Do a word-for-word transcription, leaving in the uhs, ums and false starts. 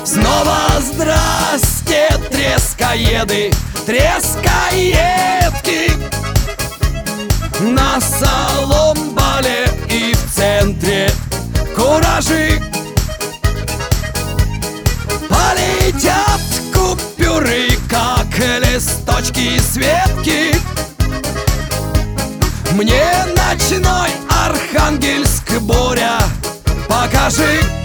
Снова здрасте, трескоеды, трескоедки. На Соломбале и в центре куражи. Полетят купюры, как листочки с ветки. Мне ночной Архангельск, буря, покажи.